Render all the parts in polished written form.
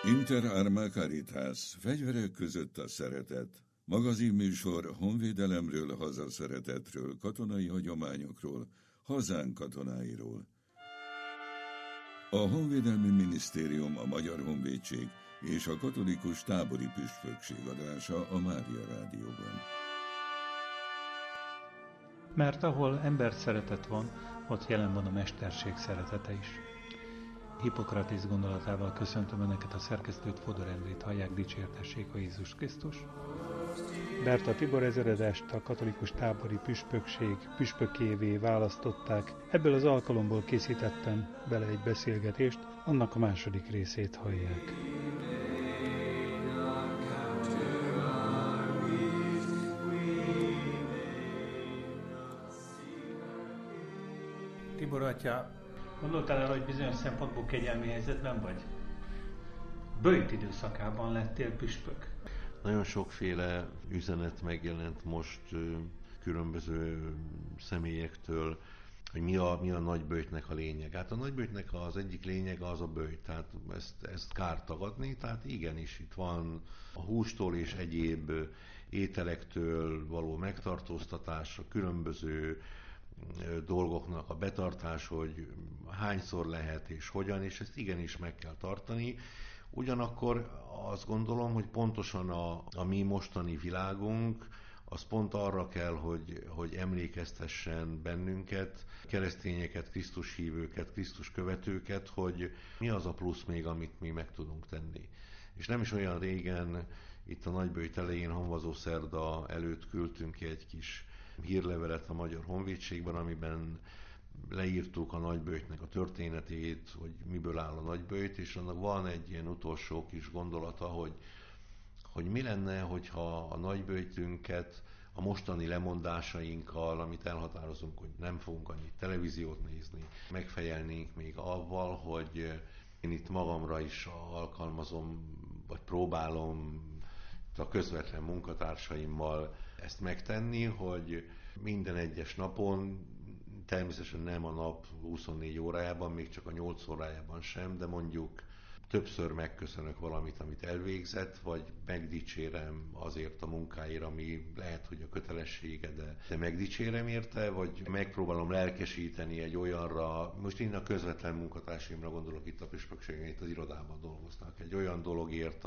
Inter Arma Caritas, fegyverek között a szeretet. Magazinműsor honvédelemről, hazaszeretetről, katonai hagyományokról, hazánk katonáiról. A Honvédelmi Minisztérium, a Magyar Honvédség és a Katolikus Tábori Püspökség adása a Mária Rádióban. Mert ahol emberszeretet van, ott jelen van a mesterség szeretete is. Hippokratész gondolatával köszöntöm Önöket, a szerkesztőt, Fodor Endrét hallják, dicsértessék a Jézus Krisztus. Berta Tibor ezredást a Katolikus Tábori Püspökség püspökévé választották. Ebből az alkalomból készítettem bele egy beszélgetést, annak a második részét hallják. Tibor atya, gondoltál arra, hogy bizonyos szempontból kegyelmi helyzetben vagy? Böjt időszakában lettél püspök. Nagyon sokféle üzenet megjelent most különböző személyektől, hogy mi a nagyböjtnek a lényeg. Hát a nagyböjtnek az egyik lényege az a böjt, tehát ezt kár tagadni, tehát igenis itt van a hústól és egyéb ételektől való megtartóztatás, a különböző dolgoknak a betartás, hogy hányszor lehet és hogyan, és ezt igenis meg kell tartani. Ugyanakkor azt gondolom, hogy pontosan a mi mostani világunk, az pont arra kell, hogy emlékeztessen bennünket, keresztényeket, Krisztus hívőket, Krisztus követőket, hogy mi az a plusz még, amit mi meg tudunk tenni. És nem is olyan régen, itt a nagyböjt elején, Honvazó szerda előtt küldtünk ki egy kis hírlevelet a Magyar Honvédségben, amiben leírtuk a nagyböjtnek a történetét, hogy miből áll a nagyböjt, és annak van egy ilyen utolsó kis gondolata, hogy mi lenne, hogyha a nagyböjtünket a mostani lemondásainkkal, amit elhatározunk, hogy nem fogunk annyit televíziót nézni, megfejelnénk még avval, hogy én itt magamra is alkalmazom, vagy próbálom a közvetlen munkatársaimmal ezt megtenni, hogy minden egyes napon, természetesen nem a nap 24 órájában, még csak a 8 órájában sem, de mondjuk többször megköszönök valamit, amit elvégzett, vagy megdicsérem azért a munkáért, ami lehet, hogy a kötelessége, de megdicsérem érte, vagy megpróbálom lelkesíteni egy olyanra, most én a közvetlen munkatársaimra gondolok itt a püspökségen, itt az irodában dolgoznak, egy olyan dologért,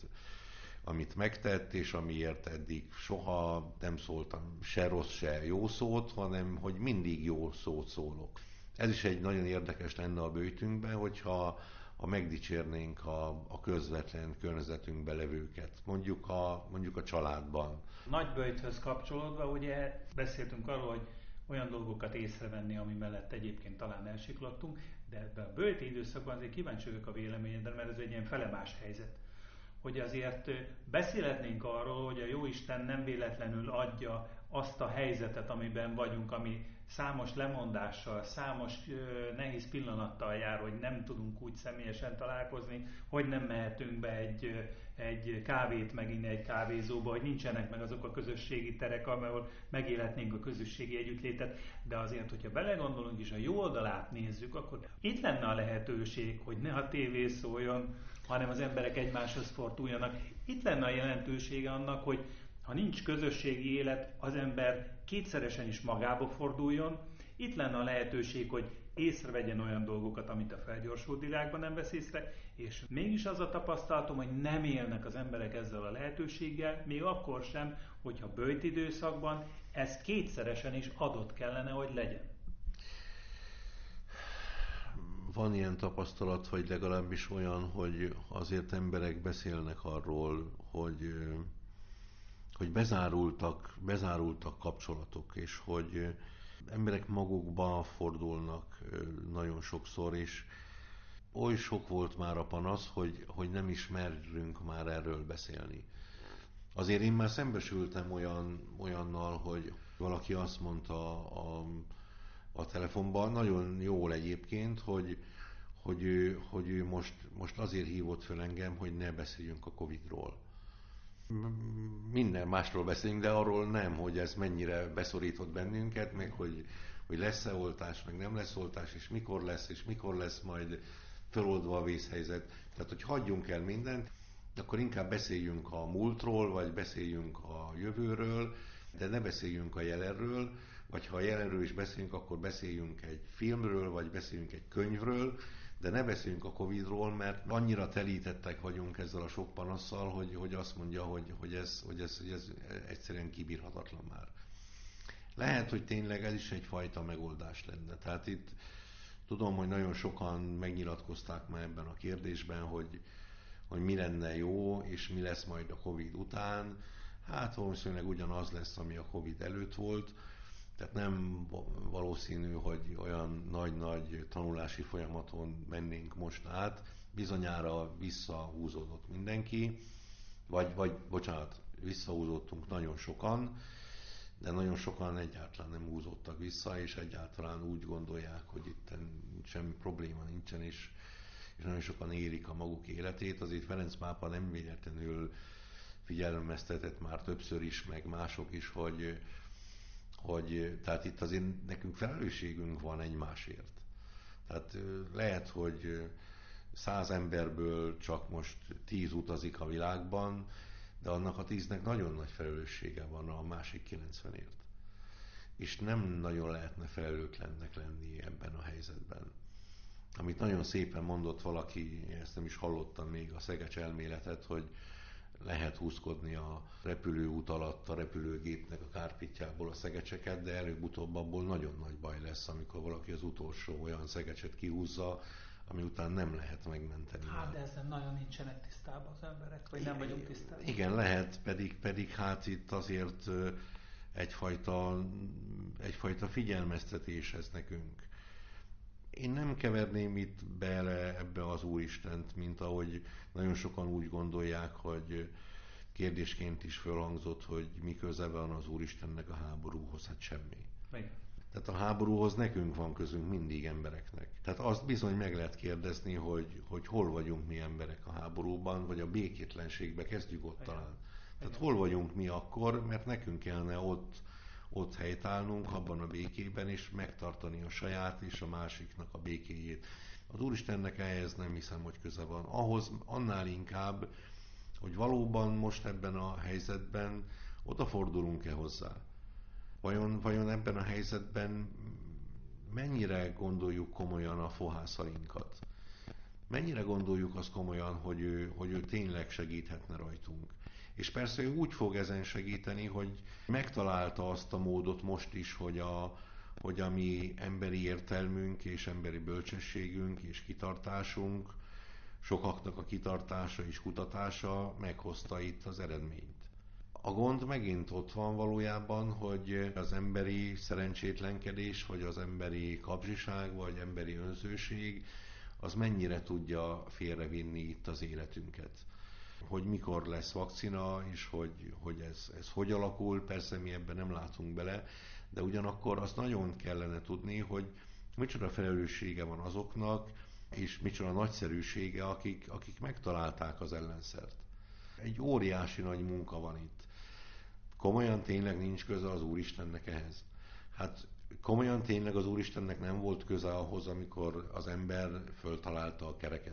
amit megtett, és amiért eddig soha nem szóltam se rossz, se jó szót, hanem hogy mindig jó szót szólok. Ez is egy nagyon érdekes lenne a böjtünkben, hogyha megdicsérnénk a közvetlen környezetünkbe levőket, mondjuk a családban. Nagyböjthöz kapcsolódva ugye beszéltünk arról, hogy olyan dolgokat észrevenni, ami mellett egyébként talán elsiklottunk, de ebben a böjti időszakban azért kíváncsi vagyok a véleményedre, mert ez egy ilyen felemás helyzet. Hogy azért beszélhetnénk arról, hogy a Jóisten nem véletlenül adja azt a helyzetet, amiben vagyunk, ami számos lemondással, számos nehéz pillanattal jár, hogy nem tudunk úgy személyesen találkozni, hogy nem mehetünk be egy kávét meginni egy kávézóba, hogy nincsenek meg azok a közösségi terek, ahol megélhetnénk a közösségi együttlétet, de azért, hogyha belegondolunk és a jó oldalát nézzük, akkor itt lenne a lehetőség, hogy ne a tévé szóljon, hanem az emberek egymáshoz forduljanak. Itt lenne a jelentősége annak, hogy ha nincs közösségi élet, az ember kétszeresen is magába forduljon. Itt lenne a lehetőség, hogy észrevegyen olyan dolgokat, amit a felgyorsult világban nem vesz észre, és mégis az a tapasztalatom, hogy nem élnek az emberek ezzel a lehetőséggel, még akkor sem, hogyha böjt időszakban ez kétszeresen is adott kellene, hogy legyen. Van ilyen tapasztalat, vagy legalábbis olyan, hogy azért emberek beszélnek arról, hogy bezárultak kapcsolatok, és hogy emberek magukba fordulnak nagyon sokszor, és oly sok volt már a panasz, hogy nem ismerünk már erről beszélni. Azért én már szembesültem olyannal, hogy valaki azt mondta a telefonban, nagyon jól egyébként, hogy ő most azért hívott fel engem, hogy ne beszéljünk a Covid-ról. Minden másról beszélünk, de arról nem, hogy ez mennyire beszorított bennünket, meg hogy lesz-e oltás, meg nem lesz oltás, és mikor lesz majd feloldva a vészhelyzet. Tehát, hogy hagyjunk el mindent, akkor inkább beszéljünk a múltról, vagy beszéljünk a jövőről, de ne beszéljünk a jelenről, vagy ha a jelenről is beszélünk, akkor beszéljünk egy filmről, vagy beszéljünk egy könyvről, de ne beszéljünk a Covid-ról, mert annyira telítettek vagyunk ezzel a sok panasszal, hogy azt mondja, hogy ez egyszerűen kibírhatatlan már. Lehet, hogy tényleg ez is egyfajta megoldás lenne. Tehát itt tudom, hogy nagyon sokan megnyilatkozták már ebben a kérdésben, hogy mi lenne jó, és mi lesz majd a Covid után. Hát valószínűleg ugyanaz lesz, ami a Covid előtt volt. Tehát nem valószínű, hogy olyan nagy-nagy tanulási folyamaton mennénk most át. Bizonyára visszahúzódott mindenki, bocsánat, visszahúzódtunk nagyon sokan, de nagyon sokan egyáltalán nem húzódtak vissza, és egyáltalán úgy gondolják, hogy itt semmi probléma nincsen, és nagyon sokan élik a maguk életét. Azért Ferenc pápa nem véletlenül figyelmeztetett már többször is, meg mások is, hogy tehát itt azért nekünk felelősségünk van egymásért. Tehát lehet, hogy 100 emberből csak most 10 utazik a világban, de annak a 10-nek nagyon nagy felelőssége van a másik 90-ért. És nem nagyon lehetne felelőtlennek lenni ebben a helyzetben. Amit nagyon szépen mondott valaki, ezt nem is hallottam még, a Szegecs elméletet, hogy lehet húzkodni a repülőút alatt a repülőgépnek a kárpitjából a szegecseket, de előbb-utóbb abból nagyon nagy baj lesz, amikor valaki az utolsó olyan szegecset kihúzza, ami után nem lehet megmenteni. Hát de ezzel nagyon nincsenek tisztában az emberek, vagy nem vagyunk tisztában. Igen, lehet, pedig hát itt azért egyfajta figyelmeztetés ez nekünk. Én nem keverném itt bele ebbe az Úristent, mint ahogy nagyon sokan úgy gondolják, hogy kérdésként is fölhangzott, hogy mi köze van az Úristennek a háborúhoz, hát semmi. Igen. Tehát a háborúhoz nekünk van közünk mindig embereknek. Tehát azt bizony meg lehet kérdezni, hogy hol vagyunk mi emberek a háborúban, vagy a békétlenségbe, kezdjük ott talán. Tehát hol vagyunk mi akkor, mert nekünk kellene ott helytállnunk abban a békében, és megtartani a saját és a másiknak a békéjét. Az Úristennek ehhez nem hiszem, hogy köze van. Ahhoz annál inkább, hogy valóban most ebben a helyzetben odafordulunk-e hozzá. Vajon ebben a helyzetben mennyire gondoljuk komolyan a fohászainkat? Mennyire gondoljuk azt komolyan, hogy ő tényleg segíthetne rajtunk? És persze ő úgy fog ezen segíteni, hogy megtalálta azt a módot most is, hogy a mi emberi értelmünk és emberi bölcsességünk és kitartásunk, sokaknak a kitartása és kutatása meghozta itt az eredményt. A gond megint ott van valójában, hogy az emberi szerencsétlenkedés, vagy az emberi kapzsiság, vagy emberi önzőség, az mennyire tudja félrevinni itt az életünket. Hogy mikor lesz vakcina, és hogy ez hogy alakul, persze mi ebben nem látunk bele, de ugyanakkor azt nagyon kellene tudni, hogy micsoda felelőssége van azoknak, és micsoda nagyszerűsége, akik megtalálták az ellenszert. Egy óriási nagy munka van itt. Komolyan tényleg nincs köze az Úristennek ehhez? Hát komolyan tényleg az Úristennek nem volt köze ahhoz, amikor az ember föltalálta a kereket?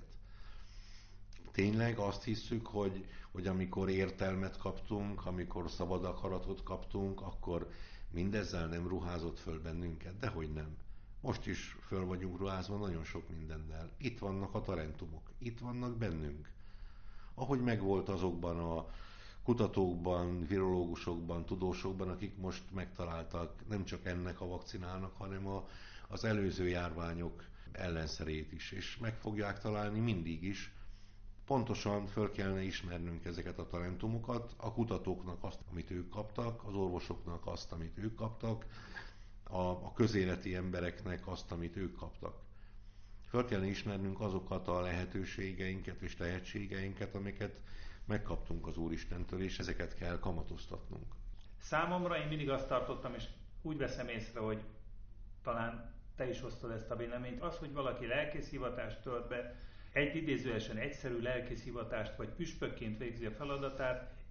Tényleg azt hiszük, hogy amikor értelmet kaptunk, amikor szabad akaratot kaptunk, akkor mindezzel nem ruházott föl bennünket? Dehogy nem. Most is föl vagyunk ruházva nagyon sok mindennel. Itt vannak a talentumok, itt vannak bennünk. Ahogy megvolt azokban a kutatókban, virológusokban, tudósokban, akik most megtaláltak nem csak ennek a vakcinának, hanem az előző járványok ellenszerét is, és meg fogják találni mindig is. Pontosan föl kellene ismernünk ezeket a talentumokat, a kutatóknak azt, amit ők kaptak, az orvosoknak azt, amit ők kaptak, a közéleti embereknek azt, amit ők kaptak. Föl kellene ismernünk azokat a lehetőségeinket és tehetségeinket, amiket megkaptunk az Úristentől, és ezeket kell kamatoztatnunk. Számomra én mindig azt tartottam, és úgy veszem észre, hogy talán te is osztod ezt a véleményt, az, hogy valaki lelkészhivatást tölt be, egy idézőesen egyszerű lelkészhivatást, vagy püspökként végzi a feladatát,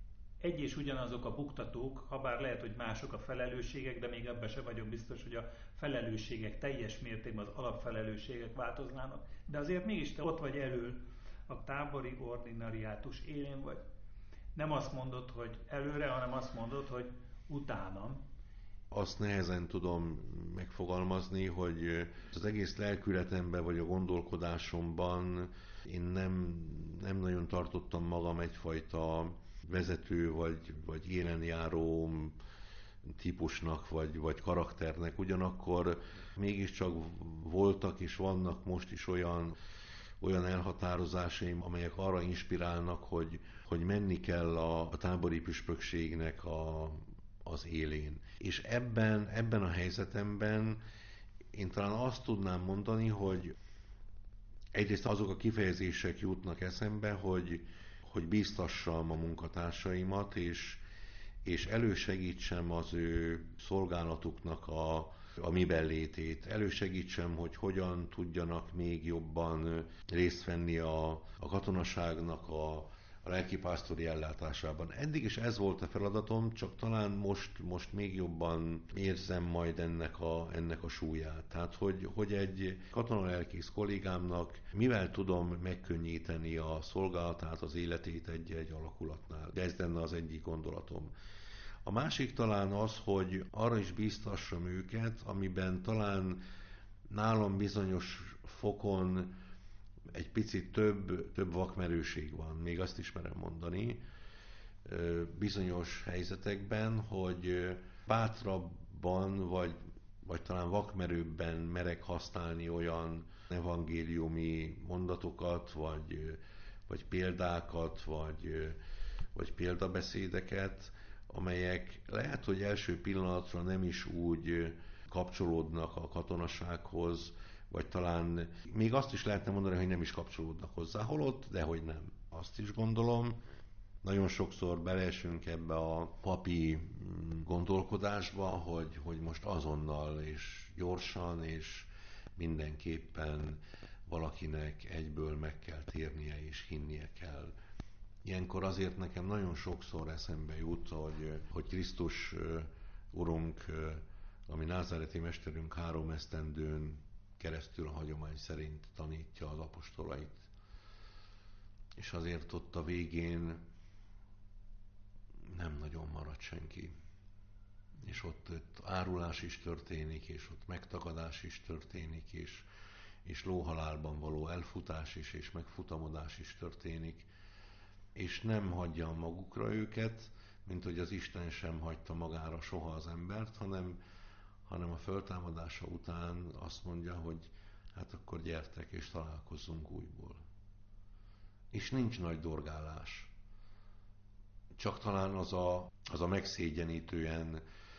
egy és ugyanazok a buktatók, ha bár lehet, hogy mások a felelősségek, de még ebben sem vagyok biztos, hogy a felelősségek teljes mértékben az alapfelelősségek változnának. De azért mégis te ott vagy elől, a tábori ordinariátus élén vagy. Nem azt mondod, hogy előre, hanem azt mondod, hogy utánam. Azt nehezen tudom megfogalmazni, hogy az egész lelkületemben vagy a gondolkodásomban én nem nagyon tartottam magam egyfajta vezető vagy élenjáró típusnak vagy karakternek. Ugyanakkor mégiscsak voltak és vannak most is olyan elhatározásaim, amelyek arra inspirálnak, hogy menni kell a tábori püspökségnek az élén. És ebben a helyzetemben én talán azt tudnám mondani, hogy egyrészt azok a kifejezések jutnak eszembe, hogy bíztassam a munkatársaimat, és elősegítsem az ő szolgálatuknak a mibenlétét, elősegítsem, hogy hogyan tudjanak még jobban részt venni a katonaságnak a lelkipásztori ellátásában. Eddig is ez volt a feladatom, csak talán most még jobban érzem majd ennek a súlyát. Tehát, hogy egy katonalelkész kollégámnak mivel tudom megkönnyíteni a szolgálatát, az életét egy alakulatnál. De ez lenne az egyik gondolatom. A másik talán az, hogy arra is bíztassam őket, amiben talán nálam bizonyos fokon egy picit több vakmerőség van, még azt is merem mondani, bizonyos helyzetekben, hogy bátrabban vagy talán vakmerőbben merek használni olyan evangéliumi mondatokat, vagy példákat, vagy példabeszédeket, amelyek lehet, hogy első pillanatra nem is úgy kapcsolódnak a katonasághoz, vagy talán még azt is lehetne mondani, hogy nem is kapcsolódnak hozzá, holott, de hogy nem. Azt is gondolom, nagyon sokszor beleesünk ebbe a papi gondolkodásba, hogy most azonnal és gyorsan és mindenképpen valakinek egyből meg kell térnie és hinnie kell. Ilyenkor azért nekem nagyon sokszor eszembe jut, hogy Krisztus Urunk, ami názáreti mesterünk 3 esztendőn keresztül a hagyomány szerint tanítja az apostolait. És azért ott a végén nem nagyon marad senki. És ott árulás is történik, és ott megtagadás is történik, és lóhalálban való elfutás is, és megfutamodás is történik. És nem hagyja magukra őket, mint hogy az Isten sem hagyta magára soha az embert, hanem a föltámadása után azt mondja, hogy hát akkor gyertek és találkozzunk újból. És nincs nagy dorgálás. Csak talán az a megszégyenítően,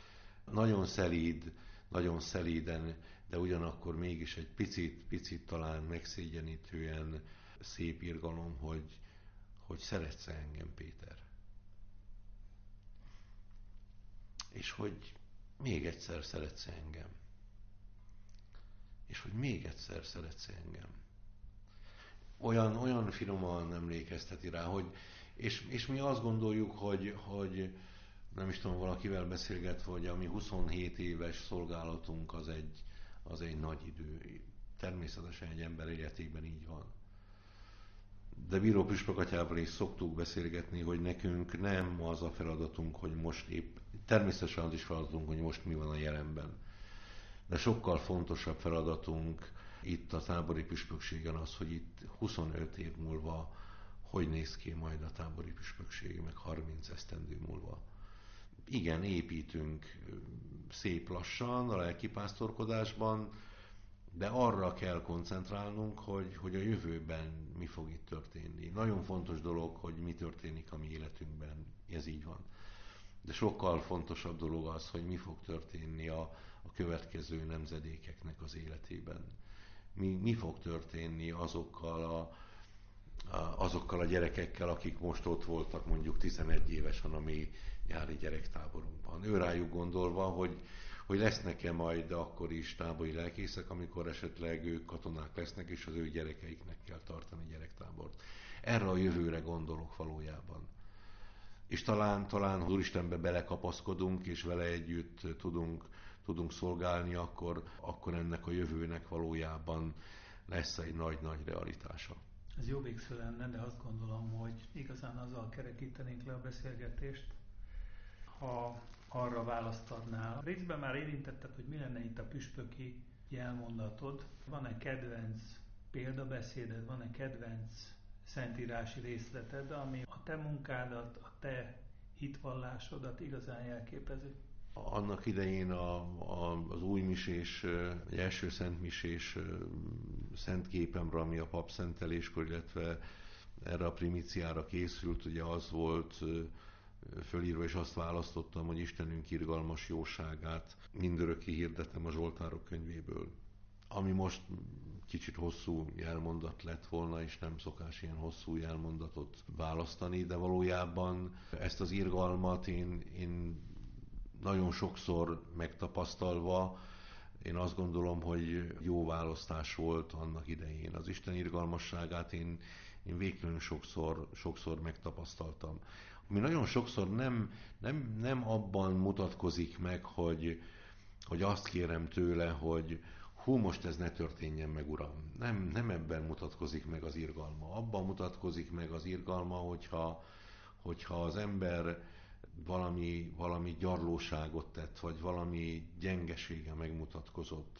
nagyon szelíden, de ugyanakkor mégis egy picit talán megszégyenítően szép irgalom, hogy szeretsz engem, Péter. És hogy még egyszer szeretsz engem. És hogy még egyszer szeretsz engem. Olyan finoman emlékezteti rá, és mi azt gondoljuk, hogy nem is tudom, valakivel beszélgetve, hogy a mi 27 éves szolgálatunk az egy nagy idő. Természetesen egy ember életében így van. De bíró püspökatyával is szoktuk beszélgetni, hogy nekünk nem az a feladatunk, hogy most természetesen az is feladatunk, hogy most mi van a jelenben. De sokkal fontosabb feladatunk itt a tábori püspökségen az, hogy itt 25 év múlva hogy néz ki majd a tábori püspökség, meg 30 esztendő múlva. Igen, építünk szép lassan a lelkipásztorkodásban, de arra kell koncentrálnunk, hogy a jövőben mi fog itt történni. Nagyon fontos dolog, hogy mi történik a mi életünkben, ez így van. De sokkal fontosabb dolog az, hogy mi fog történni a következő nemzedékeknek az életében. Mi fog történni azokkal a gyerekekkel, akik most ott voltak mondjuk 11 évesen a mi nyári gyerektáborunkban. Őrájuk gondolva, hogy lesznek-e majd akkor is tábori lelkészek, amikor esetleg ők katonák lesznek, és az ő gyerekeiknek kell tartani gyerektábort. Erre a jövőre gondolok valójában. és talán az Úristenbe belekapaszkodunk, és vele együtt tudunk szolgálni, akkor ennek a jövőnek valójában lesz egy nagy-nagy realitása. Ez jó végszó lenne, de azt gondolom, hogy igazán azzal kerekítenénk le a beszélgetést, ha arra választ adnál. Részben már érintetted, hogy mi lenne itt a püspöki jelmondatod. Van-e kedvenc példabeszéded, van-e kedvenc szentírási részleted, ami a te munkádat, a te hitvallásodat igazán jelképezi? Annak idején az újmisés, egy első szentmisés szentképemre, ami a papszenteléskor, illetve erre a primíciára készült, ugye az volt fölírva, és azt választottam, hogy Istenünk irgalmas jóságát mindörökké hirdetem a Zsoltárok könyvéből. Ami most kicsit hosszú jelmondat lett volna, és nem szokás ilyen hosszú jelmondatot választani, de valójában ezt az irgalmat én nagyon sokszor megtapasztalva, én azt gondolom, hogy jó választás volt annak idején. Az Isten irgalmasságát én végtelenül sokszor megtapasztaltam. Ami nagyon sokszor nem abban mutatkozik meg, hogy azt kérem tőle, hogy hú, most ez ne történjen meg, Uram. Nem ebben mutatkozik meg az irgalma. Abban mutatkozik meg az irgalma, hogyha az ember valami gyarlóságot tett, vagy valami gyengesége megmutatkozott,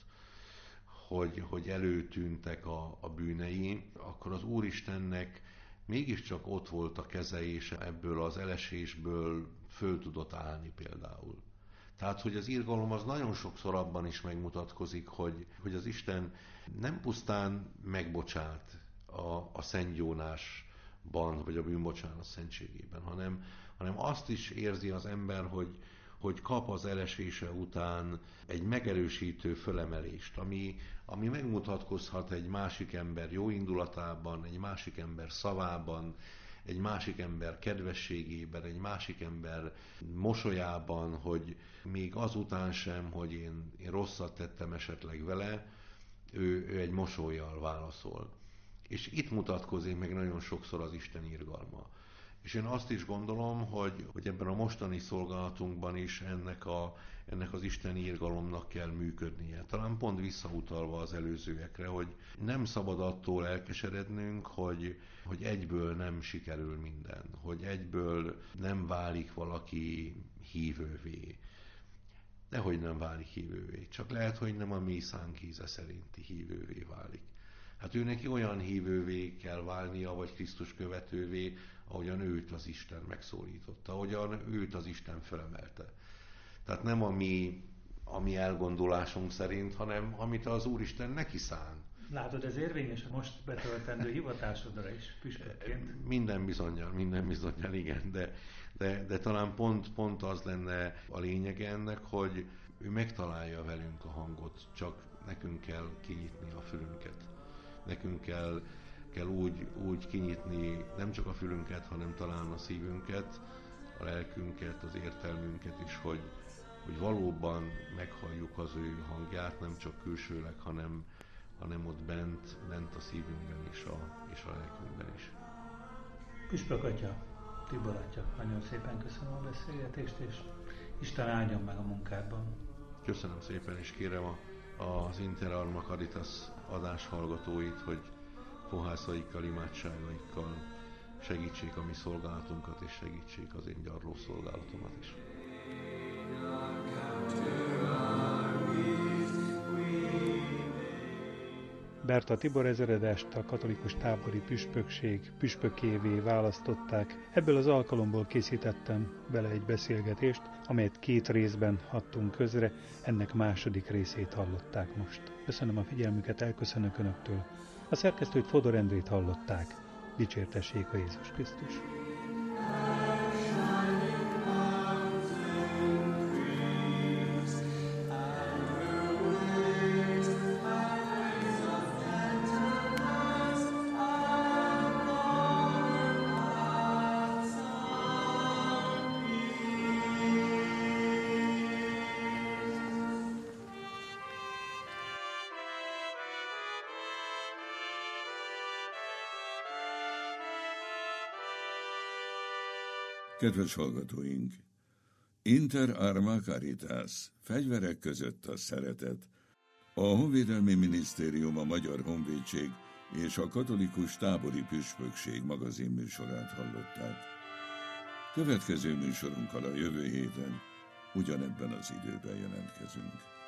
hogy előtűntek a bűnei, akkor az Úristennek mégiscsak ott volt a keze, és ebből az elesésből föl tudott állni például. Tehát, hogy az irgalom az nagyon sokszor abban is megmutatkozik, hogy az Isten nem pusztán megbocsát a szentgyónásban, vagy a bűnbocsánat szentségében, hanem azt is érzi az ember, hogy kap az elesése után egy megerősítő fölemelést, ami megmutatkozhat egy másik ember jó indulatában, egy másik ember szavában, egy másik ember kedvességében, egy másik ember mosolyában, hogy még azután sem, hogy én rosszat tettem esetleg vele, ő egy mosollyal válaszol. És itt mutatkozik meg nagyon sokszor az Isten irgalma. És én azt is gondolom, hogy ebben a mostani szolgálatunkban is ennek az isteni irgalomnak kell működnie. Talán pont visszautalva az előzőekre, hogy nem szabad attól elkeserednünk, hogy egyből nem sikerül minden, hogy egyből nem válik valaki hívővé. Nehogy nem válik hívővé, csak lehet, hogy nem a mi szánkíze szerinti hívővé válik. Hát ő neki olyan hívővé kell válnia, vagy Krisztus követővé, ahogyan őt az Isten megszólította, ahogyan őt az Isten felemelte. Tehát nem a mi elgondolásunk szerint, hanem amit az Úristen neki szán. Látod, ez érvényes a most betöltendő hivatásodra is püspökként? Minden bizonnyal, igen, de talán pont az lenne a lényege ennek, hogy ő megtalálja velünk a hangot, csak nekünk kell kinyitni a fülünket. Nekünk kell úgy kinyitni nem csak a fülünket, hanem talán a szívünket, a lelkünket, az értelmünket is, hogy valóban meghalljuk az ő hangját, nem csak külsőleg, hanem ott bent a szívünkben és a lelkünkben is. Püspök atya, Tibor atya, nagyon szépen köszönöm a beszélgetést, és Isten áldjon meg a munkádban. Köszönöm szépen, és kérem az Inter Arma Caritas adás hallgatóit, hogy fohászaikkal, imádságaikkal segítsék a mi szolgálatunkat, és segítsék az én gyarló szolgálatomat is. Berta Tibor Ezredest a katolikus tábori püspökség püspökévé választották. Ebből az alkalomból készítettem bele egy beszélgetést, amelyet 2 részben adtunk közre, ennek második részét hallották most. Köszönöm a figyelmüket, elköszönök Önöktől. A szerkesztőt Fodor Endrét hallották. Dicsértessék a Jézus Krisztus! Kedves hallgatóink! Inter arma caritas, fegyverek között a szeretet. A Honvédelmi Minisztérium, a Magyar Honvédség és a Katolikus Tábori Püspökség magazinműsorát hallották. Következő műsorunkkal a jövő héten ugyanebben az időben jelentkezünk.